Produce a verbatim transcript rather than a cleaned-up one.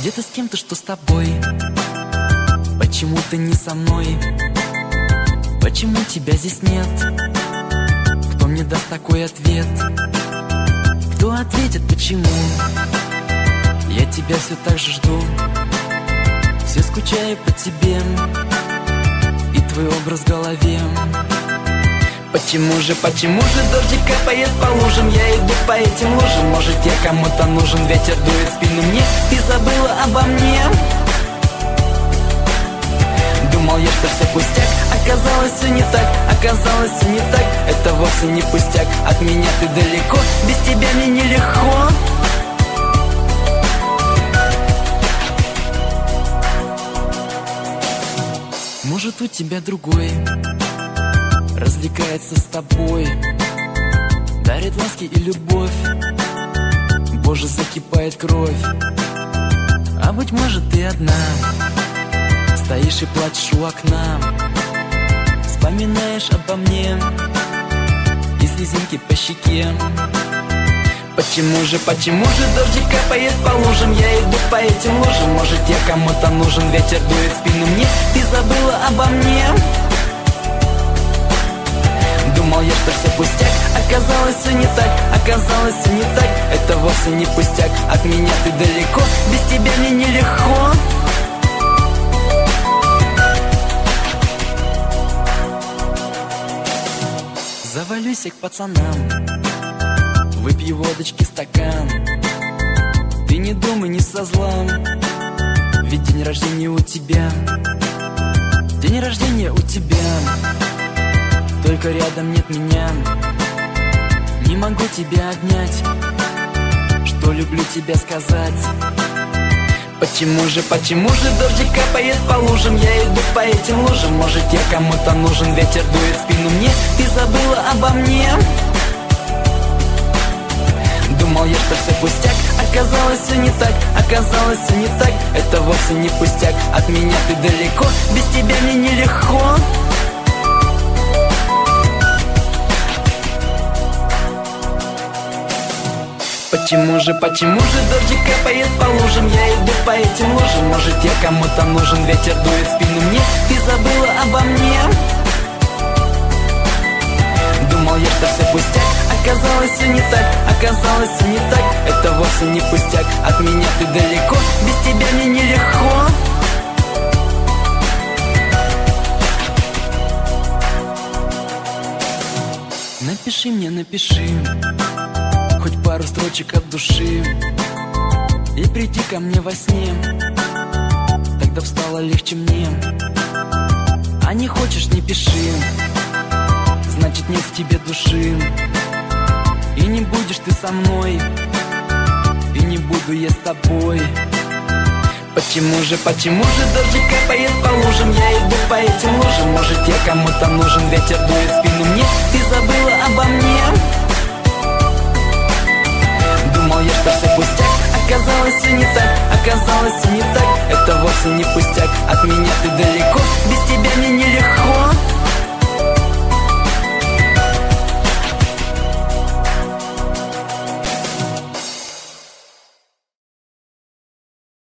Где ты с кем-то, что с тобой? Почему ты не со мной? Почему тебя здесь нет? Кто мне даст такой ответ? Кто ответит почему? Я тебя все так же жду, все скучаю по тебе и твой образ в голове. Почему же, почему же дождик капает по лужам? Я иду по этим лужам. Может, я кому-то нужен, ветер дует в спину мне. Ты забыла обо мне? Думал я, что все пустяк, оказалось все не так. Оказалось все не так, это вовсе не пустяк. От меня ты далеко, без тебя мне нелегко. Может, у тебя другой развлекается с тобой, дарит ласки и любовь. Боже, закипает кровь. А быть может, ты одна стоишь и плачешь у окна, вспоминаешь обо мне и слезинки по щеке. Почему же, почему же дождик капает по лужам? Я иду по этим лужам. Может, я кому-то нужен, ветер дует в спину мне. Ты забыла обо мне? Думал я, что все пустяк, оказалось все не так. Оказалось все не так, это вовсе не пустяк. От меня ты далеко, без тебя мне нелегко. Завалюсь я к пацанам, выпью водочки стакан. Ты не думай, не со зла, ведь день рождения у тебя. День рождения у тебя, только рядом нет меня. Не могу тебя обнять, что люблю тебя сказать. Почему же, почему же дождик капает по лужам? Я иду по этим лужам. Может, я кому-то нужен, ветер дует в спину мне. Ты забыла обо мне? Думал я, что все пустяк, оказалось все не так. Оказалось все не так, это вовсе не пустяк. От меня ты далеко, без тебя мне нелегко. Почему же, почему же дождик капает по лужам? Я иду по этим лужам. Может, я кому-то нужен, ветер дует в спину мне. Ты забыла обо мне? Думал я, что все пустяк, оказалось все не так. Оказалось все не так, это вовсе не пустяк. От меня ты далеко, без тебя мне нелегко. Напиши мне, напиши хоть пару строчек от души и приди ко мне во сне, тогда стало легче мне. А не хочешь, не пиши, значит нет в тебе души. И не будешь ты со мной, и не буду я с тобой. Почему же, почему же дождик капает по лужам? Я иду по этим лужам. Может, я кому-то нужен, ветер дует в спину мне. Ты забыла обо мне? Думал я, что все пустяк, оказалось все не так. Оказалось все не так, это вовсе не пустяк. От меня ты далеко, без тебя мне нелегко.